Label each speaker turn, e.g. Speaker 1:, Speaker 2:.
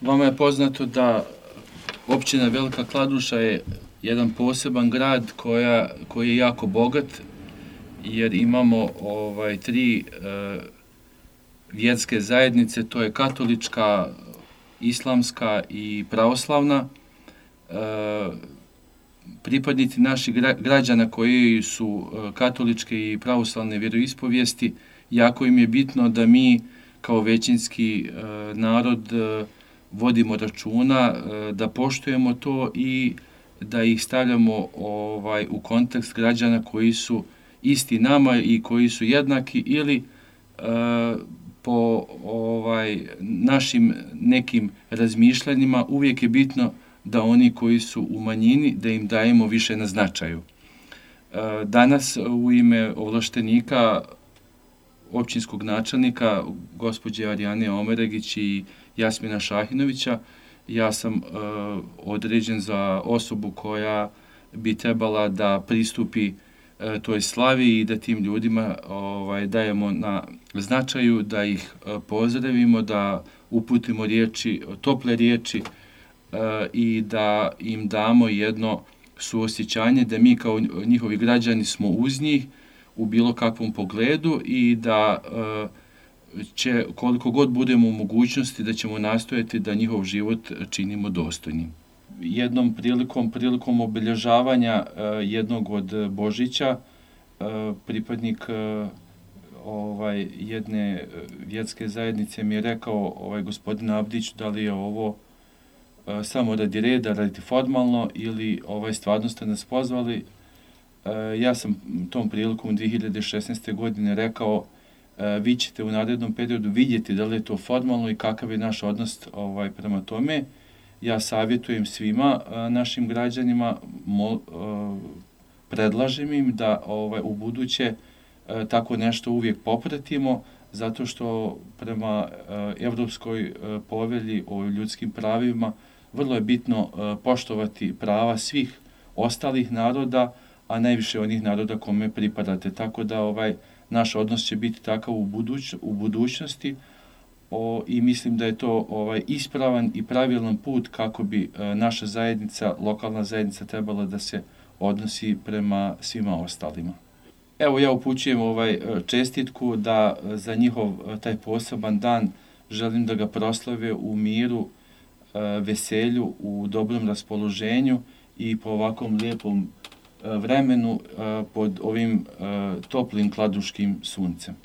Speaker 1: Vama je poznato da općina Velika Kladuša je jedan poseban grad koji je jako bogat, jer imamo tri vjerske zajednice, to je katolička, islamska i pravoslavna. Pripadnici naših građana koji su katoličke i pravoslavne vjeroispovijesti, jako im je bitno da mi kao većinski narod vodimo računa, da poštujemo to i da ih stavljamo u kontekst građana koji su isti nama i koji su jednaki ili po našim nekim razmišljanjima uvijek je bitno da oni koji su u manjini, da im dajemo više na značaju. Danas u ime ovlaštenika općinskog načelnika, gospođe Arijane Omeregić i Jasmina Šahinovića, ja sam određen za osobu koja bi trebala da pristupi toj slavi i da tim ljudima dajemo na značaju, da ih pozdravimo, da uputimo tople riječi i da im damo jedno suosjećanje da mi kao njihovi građani smo uz njih u bilo kakvom pogledu i da će, koliko god budemo u mogućnosti, da ćemo nastojati da njihov život činimo dostojnim. Jednom prilikom obilježavanja jednog od Božića, pripadnik jedne vjerske zajednice mi je rekao, gospodin Abdić, da li je ovo samo radi reda, radi formalno ili stvarno ste nas pozvali. Ja sam tom prilikom 2016. godine rekao, vi ćete u narednom periodu vidjeti da li je to formalno i kakav je naš odnos prema tome. Ja savjetujem svima našim građanima, predlažem im da u buduće tako nešto uvijek popratimo, zato što prema Evropskoj povelji o ljudskim pravima vrlo je bitno poštovati prava svih ostalih naroda, a najviše onih naroda kome pripadate. Tako da naš odnos će biti takav u budućnosti i mislim da je to ispravan i pravilan put kako bi naša zajednica, lokalna zajednica trebala da se odnosi prema svima ostalima. Evo ja upućujem čestitku da za njihov taj poseban dan želim da ga proslave u miru, veselju, u dobrom raspoloženju i po ovakvom lijepom vremenu pod ovim toplim kladuškim suncem.